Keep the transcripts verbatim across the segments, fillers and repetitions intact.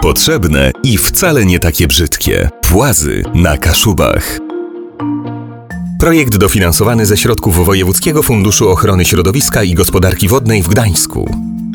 Potrzebne i wcale nie takie brzydkie. Płazy na Kaszubach. Projekt dofinansowany ze środków Wojewódzkiego Funduszu Ochrony Środowiska i Gospodarki Wodnej w Gdańsku.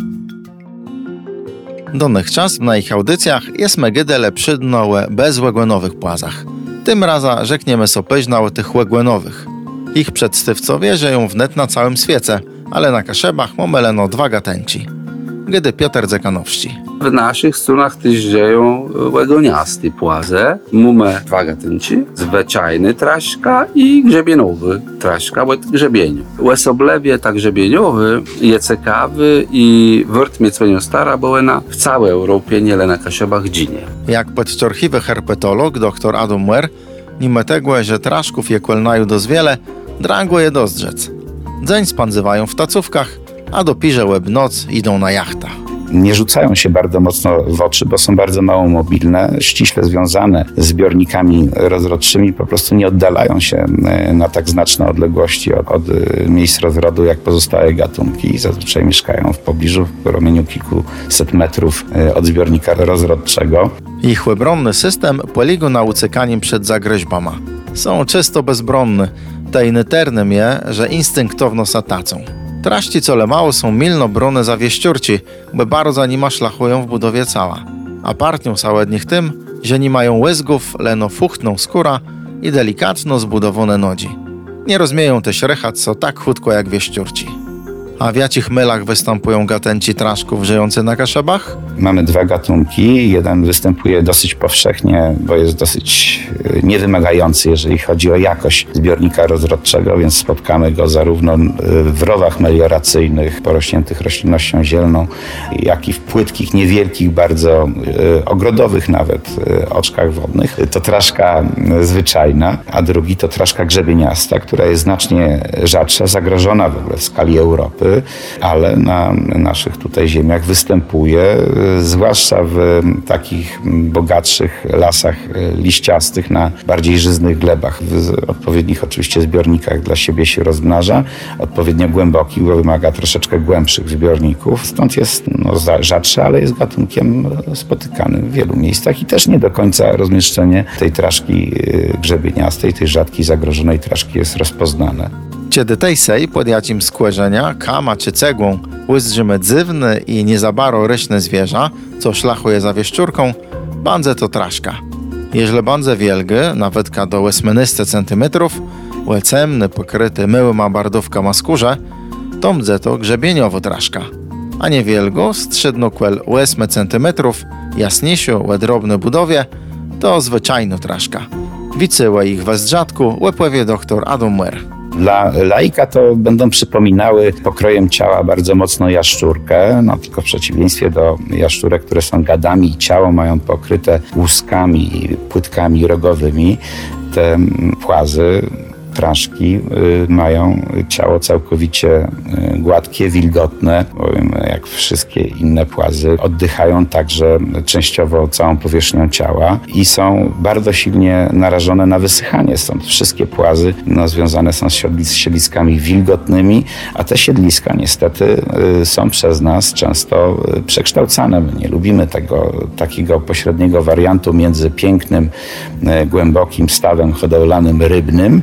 Dotychczas na ich audycjach jest megydele przydnołe bez łegłenowych płazach. Tym razem rzekniemy so pyźna o tych łegłenowych. Ich przedstywcowie żyją wnet na całym świecie, ale na Kaszebach momeleno dwa gatenci. Gdy Piotr Zekanowski. W naszych stronach też dzieją łegoniasty płaze. Mamy dwa gatunki, zwyczajny traszka i grzebienowy traszka, bo to grzebień. Łesoblewie tak grzebieniowy jest ciekawy i wrt miecmenio stara bołena w całej Europie, nie le na Kaszebach dzinie. Jak podczorchiwy herpetolog dr Adam Muer, nime tego, że traszków je kłelnają dość wiele, drangło je dozdrzec. Dzień spanzywają w tacówkach, a do pirze łeb noc idą na jachtach. Nie rzucają się bardzo mocno w oczy, bo są bardzo mało mobilne, ściśle związane z zbiornikami rozrodczymi, po prostu nie oddalają się na tak znaczne odległości od, od miejsc rozrodu jak pozostałe gatunki i zazwyczaj mieszkają w pobliżu, w promieniu kilkuset metrów od zbiornika rozrodczego. Ich łebronny system polega na uciekaniem przed zagroźbama. Są czysto bezbronne, tajny ternem je, że instynktowno satacą. Traści co le mało są milno brone za wieściurci, bo bardzo nima szlachują w budowie cała. A partią sałednich tym, że nie mają łezgów, leno fuchtną skóra i delikatno zbudowane nodzi. Nie rozmieją też rechat co tak chutko jak wieściurci. A w jacich mylach występują gatenci traszków żyjące na Kaszebach? Mamy dwa gatunki. Jeden występuje dosyć powszechnie, bo jest dosyć niewymagający, jeżeli chodzi o jakość zbiornika rozrodczego, więc spotkamy go zarówno w rowach melioracyjnych, porośniętych roślinnością zielną, jak i w płytkich, niewielkich, bardzo ogrodowych nawet oczkach wodnych. To traszka zwyczajna, a drugi to traszka grzebieniasta, która jest znacznie rzadsza, zagrożona w ogóle w skali Europy, ale na naszych tutaj ziemiach występuje, zwłaszcza w takich bogatszych lasach liściastych, na bardziej żyznych glebach. W odpowiednich oczywiście zbiornikach dla siebie się rozmnaża, odpowiednio głęboki, bo wymaga troszeczkę głębszych zbiorników. Stąd jest no, rzadszy, ale jest gatunkiem spotykanym w wielu miejscach i też nie do końca rozmieszczenie tej traszki grzebieniastej, tej rzadkiej, zagrożonej traszki jest rozpoznane. Kiedy tej sej pod jacim skłerzenia, kama czy cegłą łyzdrzymy dziwny i nie za baro ryśne zwierza, co szlachuje za wieszczurką, bandze to traszka. Jeśli bandze wielgy, nawetka do łesmenysty centymetrów, łecemny pokryty myłyma bardówka ma skórze, to mdze to grzebieniowo traszka. A nie wielgo, strzydnokwel łesme centymetrów, jasniejszy, łedrobny budowie, to zwyczajno traszka. Wicyłe ich we zdrzadku łepływie dr Adam Muer. Dla laika to będą przypominały pokrojem ciała bardzo mocno jaszczurkę, no tylko w przeciwieństwie do jaszczurek, które są gadami i ciało mają pokryte łuskami i płytkami rogowymi. Te płazy, traszki y, mają ciało całkowicie y, gładkie, wilgotne, bowiem jak wszystkie inne płazy oddychają także częściowo całą powierzchnią ciała i są bardzo silnie narażone na wysychanie. Stąd wszystkie płazy no, związane są z siedlis- siedliskami wilgotnymi, a te siedliska niestety y, są przez nas często y, przekształcane. My nie lubimy tego takiego pośredniego wariantu między pięknym, y, głębokim stawem hodowlanym rybnym,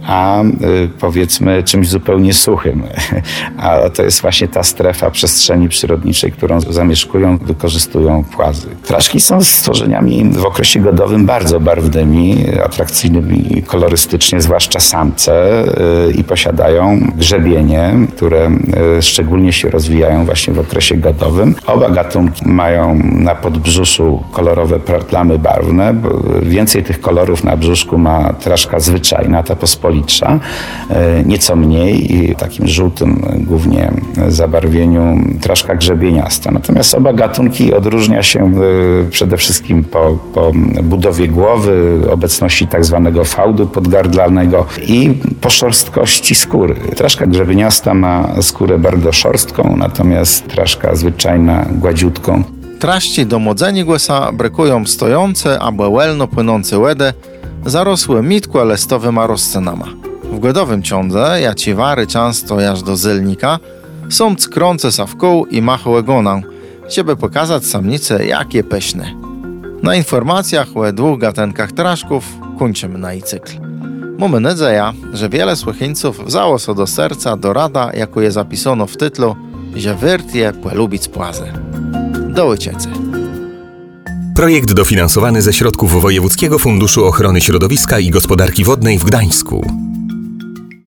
a y, powiedzmy czymś zupełnie suchym. A to jest właśnie ta strefa przestrzeni przyrodniczej, którą zamieszkują, wykorzystują płazy. Traszki są stworzeniami w okresie godowym bardzo barwnymi, atrakcyjnymi kolorystycznie, zwłaszcza samce y, i posiadają grzebienie, które y, szczególnie się rozwijają właśnie w okresie godowym. Oba gatunki mają na podbrzuszu kolorowe plamy barwne. Więcej tych kolorów na brzuszku ma traszka zwyczajna, ta pospolita, nieco mniej i takim żółtym głównie zabarwieniu traszka grzebieniasta. Natomiast oba gatunki odróżnia się przede wszystkim po, po budowie głowy, obecności tak zwanego fałdu podgardlanego i po szorstkości skóry. Traszka grzebieniasta ma skórę bardzo szorstką, natomiast traszka zwyczajna gładziutką. Traści do modzeni głesa brykują stojące, albo łelno płynące łedy, zarosłe mitku lestowyma rozcenama. W godowym ciądze jaciwary często aż do zylnika są ckrące sa w kół i machłe goną, żeby pokazać samnice jakie pyszne. Na informacjach o dwóch gatunkach traszków kończymy na i cykl. Mamy nadzieję, że wiele słuchańców wzało się do serca do rada, jako je zapisano w tytlu, że wyrtie polubić płazy. Do uciece. Projekt dofinansowany ze środków Wojewódzkiego Funduszu Ochrony Środowiska i Gospodarki Wodnej w Gdańsku.